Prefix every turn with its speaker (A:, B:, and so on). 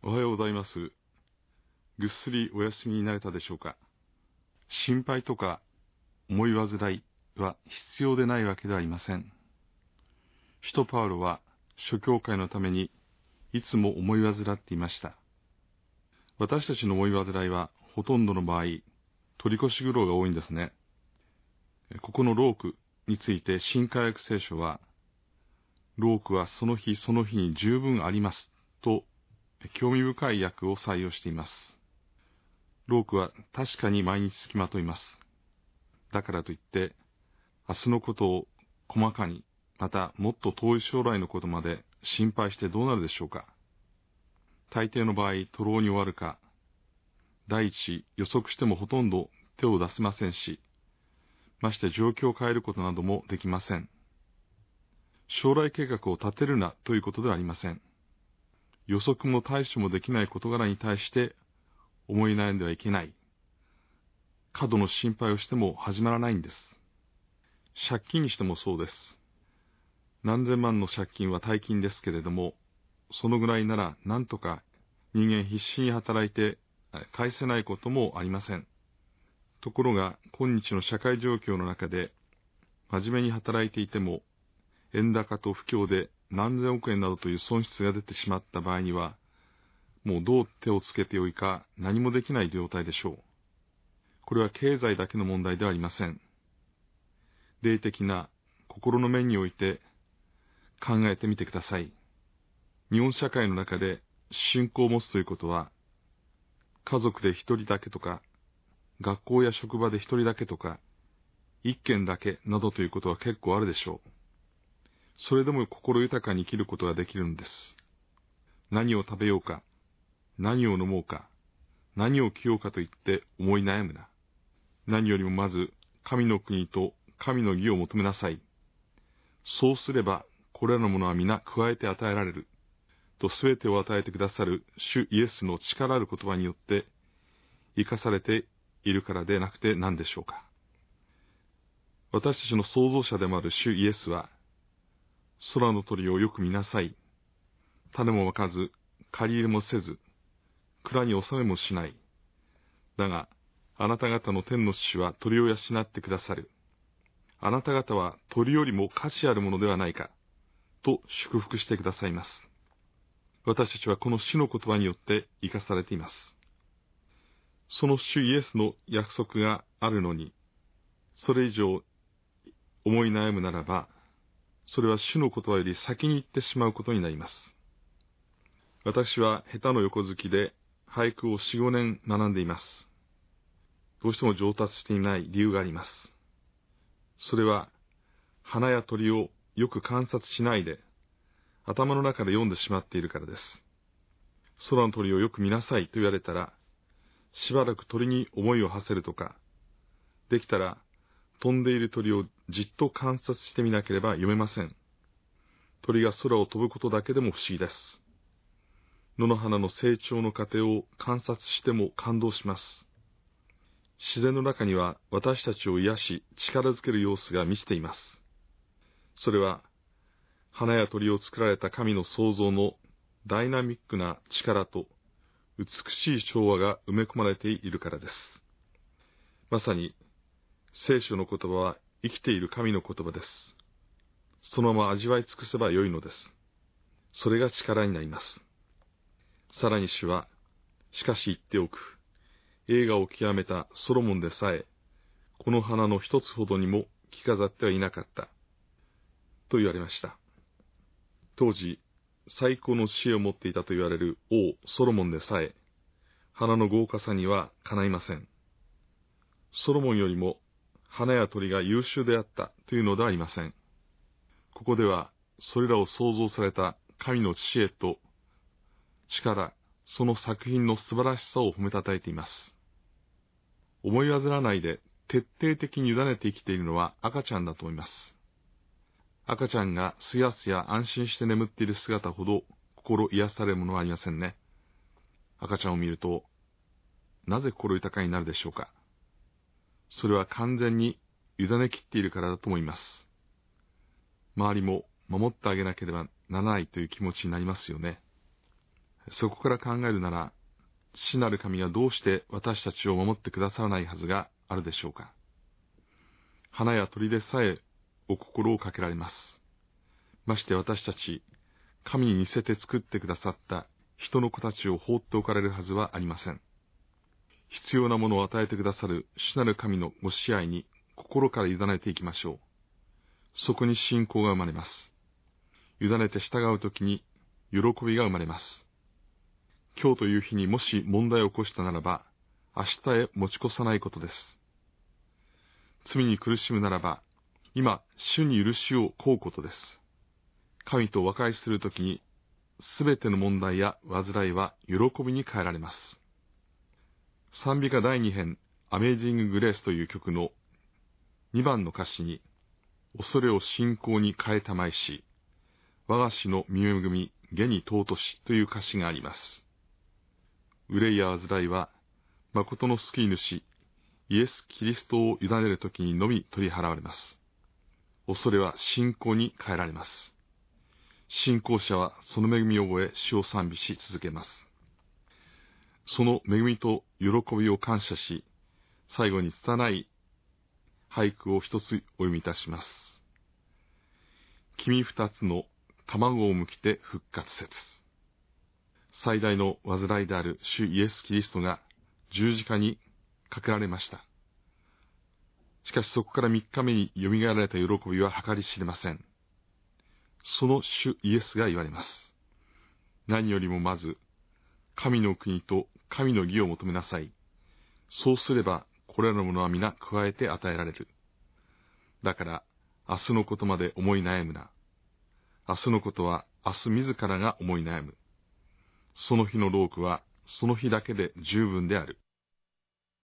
A: おはようございます。ぐっすりお休みになれたでしょうか。心配とか思い煩いは必要でないわけではありません。使徒パウロは諸教会のためにいつも思い煩っていました。私たちの思い煩いはほとんどの場合、取り越し苦労が多いんですね。ここの労苦について新海訳聖書は、労苦はその日その日に十分ありますと興味深い訳を採用しています。労苦は確かに毎日つきまといます。だからといって、明日のことを細かに、またもっと遠い将来のことまで心配してどうなるでしょうか。大抵の場合、徒労に終わるか、第一予測してもほとんど手を出せませんし、まして状況を変えることなどもできません。将来計画を立てるなということではありません。予測も対処もできない事柄に対して思い悩んではいけない。過度の心配をしても始まらないんです。借金にしてもそうです。何千万の借金は大金ですけれども、そのぐらいなら何とか人間必死に働いて返せないこともありません。ところが今日の社会状況の中で真面目に働いていても円高と不況で何千億円などという損失が出てしまった場合には、もうどう手をつけてよいか何もできない状態でしょう。これは経済だけの問題ではありません。霊的な心の面において考えてみてください。日本社会の中で信仰を持つということは、家族で一人だけとか、学校や職場で一人だけとか、一軒だけなどということは結構あるでしょう。それでも心豊かに生きることができるんです。何を食べようか、何を飲もうか、何を着ようかと言って思い悩むな。何よりもまず神の国と神の義を求めなさい。そうすればこれらのものは皆加えて与えられる。とすべてを与えてくださる主イエスの力ある言葉によって生かされているからでなくて何でしょうか。私たちの創造者でもある主イエスは、空の鳥をよく見なさい。種もまかず、借り入れもせず、蔵に納めもしない。だが、あなた方の天の父は鳥を養ってくださる。あなた方は鳥よりも価値あるものではないか、と祝福してくださいます。私たちはこの主の言葉によって生かされています。その主イエスの約束があるのに、それ以上思い悩むならば、それは主の言葉より先に行ってしまうことになります。私は下手の横好きで俳句を4、5年学んでいます。どうしても上達していない理由があります。それは、花や鳥をよく観察しないで、頭の中で読んでしまっているからです。空の鳥をよく見なさいと言われたら、しばらく鳥に思いを馳せるとか、できたら飛んでいる鳥をじっと観察してみなければ読めません。鳥が空を飛ぶことだけでも不思議です。野の花の成長の過程を観察しても感動します。自然の中には私たちを癒し力づける様子が満ちています。それは花や鳥を作られた神の創造のダイナミックな力と美しい調和が埋め込まれているからです。まさに聖書の言葉は生きている神の言葉です。そのまま味わい尽くせばよいのです。それが力になります。さらに主は、しかし言っておく。栄華を極めたソロモンでさえ、この花の一つほどにも着飾ってはいなかった。と言われました。当時、最高の知恵を持っていたと言われる王ソロモンでさえ、花の豪華さにはかないません。ソロモンよりも花や鳥が優秀であったというのではありません。ここでは、それらを創造された神の知恵と力、その作品の素晴らしさを褒めたたえています。思い煩わないで徹底的に委ねて生きているのは赤ちゃんだと思います。赤ちゃんがすやすや安心して眠っている姿ほど心癒されるものはありませんね。赤ちゃんを見ると、なぜ心豊かになるでしょうか。それは完全に委ねきっているからだと思います。周りも守ってあげなければならないという気持ちになりますよね。 そこから考えるなら、父なる神がどうして私たちを守ってくださらないはずがあるでしょうか。花や鳥でさえお心をかけられます。まして私たち、神に似せて作ってくださった人の子たちを放っておかれるはずはありません。必要なものを与えてくださる主なる神のご支配に心から委ねていきましょう。そこに信仰が生まれます。委ねて従うときに喜びが生まれます。今日という日にもし問題を起こしたならば、明日へ持ち越さないことです。罪に苦しむならば、今、主に許しを請うことです。神と和解するときに、すべての問題や煩いは喜びに変えられます。賛美歌第2編、アメージング・グレースという曲の2番の歌詞に、恐れを信仰に変えたまえし、我が死の身恵み、下に尊しという歌詞があります。憂いや煩いは、誠の救い主、イエス・キリストを委ねるときにのみ取り払われます。恐れは信仰に変えられます。信仰者はその恵みを覚え、主を賛美し続けます。その恵みと喜びを感謝し、最後に拙い俳句を一つお読みいたします。君二つの卵を剥きて復活せつ。最大の煩いである主イエス・キリストが十字架にかけられました。しかしそこから3日目によみがえられた喜びは計り知れません。その主イエスが言われます。何よりもまず、神の国と神の義を求めなさい。そうすれば、これらのものは皆加えて与えられる。だから、明日のことまで思い悩むな。明日のことは明日自らが思い悩む。その日の労苦はその日だけで十分である。